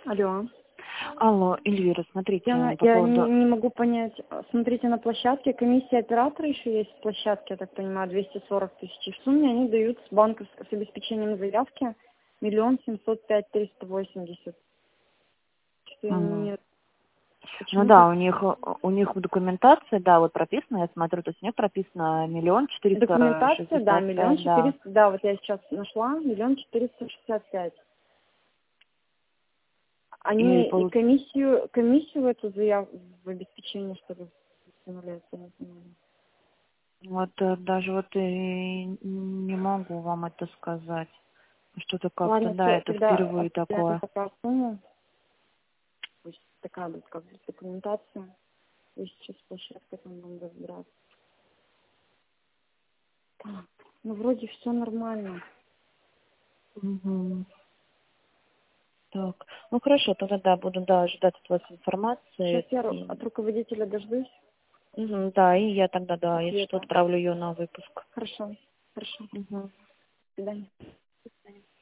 Алло. Алло, Эльвира, смотрите, по Я поводу... не могу понять. Смотрите, на площадке комиссия оператора еще есть в площадке, я так понимаю, 240 тысяч. В сумме они дают с банковским, с обеспечением заявки 1 705 380. Что Мгм. нет. Ну Почему да, так? у них в документации, да, вот прописано, я смотрю, то есть у них прописано 1 465 000, Документация, да, миллион да. четыреста, да, вот я сейчас нашла, 1 465 000. И Они и комиссию в эту заявку, в обеспечение, что ли, вставляют, я не знаю. вот даже вот и не могу вам это сказать. Что-то как-то, Ладно, да, все, это тогда впервые оставляем такое. пока сумму. Пусть такая будет как бы документация. И сейчас площадка там будем разбираться. Так, ну вроде все нормально. Мгм. Так, ну хорошо, тогда да, буду, да, ждать от вас Сейчас информации. я И, от руководителя дождусь. да, и я тогда, да, если что, Ответа. отправлю ее на выпуск. Хорошо, хорошо. Мгм. До свидания.